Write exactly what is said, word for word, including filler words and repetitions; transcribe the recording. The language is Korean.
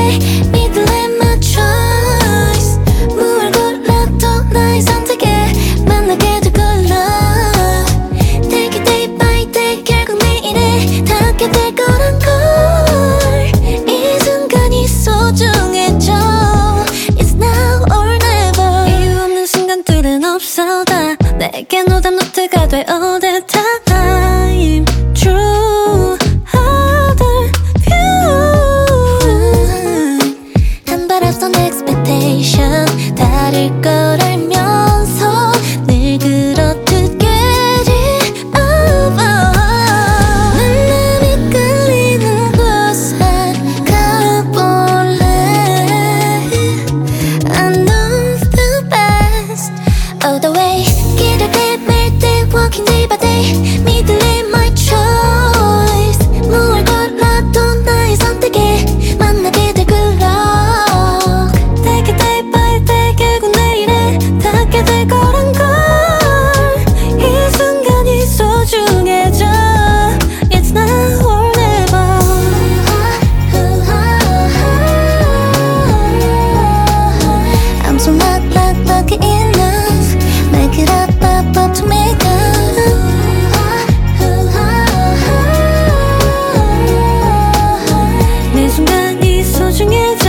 day 믿을래 my choice 무얼 골라도 나의 선택에 만나게 될 걸로 Take it day by day 결국 내일에 닿게 될 거란 걸 이 순간이 소중해져 It's now or never 이유 없는 순간들은 없어 다 내겐 오답 노트가 돼 all the time True other view 한 발 앞선 expectation 다를 걸 알면서 늘 그렇듯 get it over 만남이 끌리는 곳에 가볼래 I know the best all the way 길을 헤맬 때 walking day by day 믿을래 my choice 무얼 골라도 나의 선택에 만나게 될 그럭 Take it day by day 결국 내일에 닿게 될 거란 걸 이 순간이 소중해져 It's now or never I'm so not, not lucky enough Make it up, up, up to make up 내 순간이 소중해져